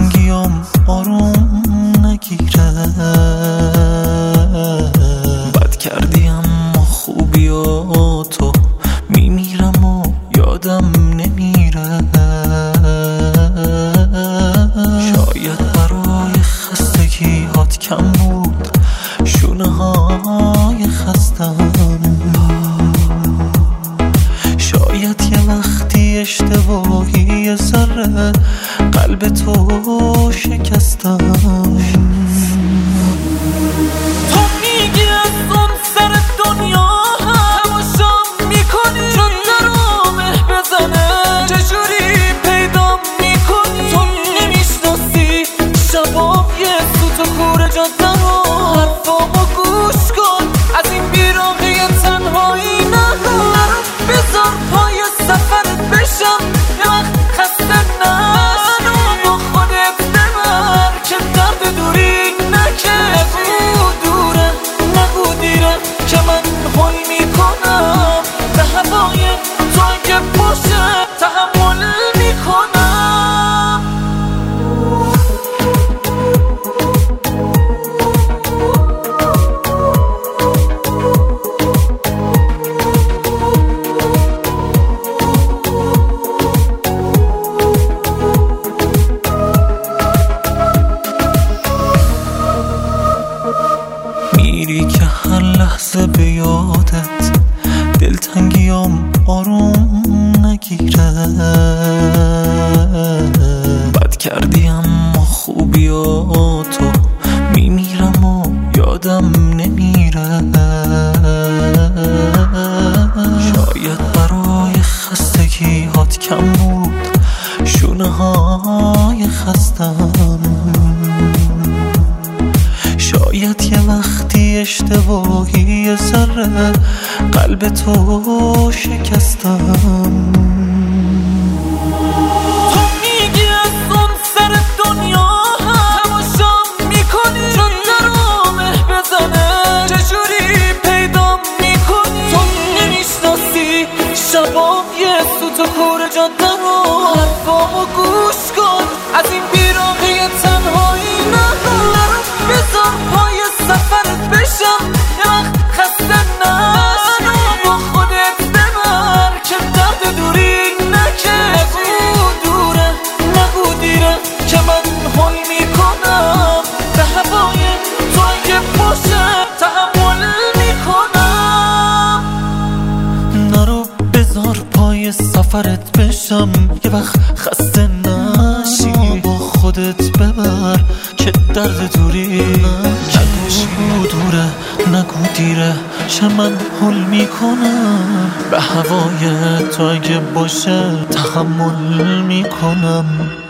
دلتنگیام آروم نگیره. بد کردی اما خوبی و تو میمیرم و یادم نمیره. شاید برای خستگی هات کم بود شونه های خستم. شاید یه وقتی اشتباهی یه ذره قلب تو شکستم. تو میگی از اون سر دنیا تماشام میکنی چون درو مه بزنه. چجوری پیدا میکنی تو نمیشناسی شبام یه سوت و کوره جاده رو. حرفامو گوش کن از این بیراقی تنهایی نرو. بذار پای سفرت بشم یه وقت خسته نشو. با خودت ببر که درد دوری نکش. نگو دوره نگو دیره که من حل میکنم به هوای تو اگه باشه تحمل میکنم. میری که هر لحظه به یادت دلتنگیام آروم نگیره. بد کردی اما خوبی و تو میمیرم و یادم نمیره. شاید برای خستگی هات کم بود شونه های خستم. شاید یه وقتی اشتباهی یه ذره قلب تو شکستم. تو میگی از اون سر دنیا تماشام میکنی چون درو مه بزنه. چجوری پیدا میکنی تو نمیشناسی شبام یه سوت و کوره جاده رو. حرفامو گوش کن از این بیراقی تنهایی نرو. بذار پای سفرت بشم یه وقت خسته نشو. با خودت ببر که درد دوری نکش. نگو دوره نگو دیره که من حل میکنم به هوای تو اگه باشه تحمل میکنم. نرو بذار پای سفرت بشم یه وقت خسته نشی. با خودت ببر که درد دوری نگو دوره نگو دیره چه من حل میکنم به هوای تو اگه باشه تحمل میکنم.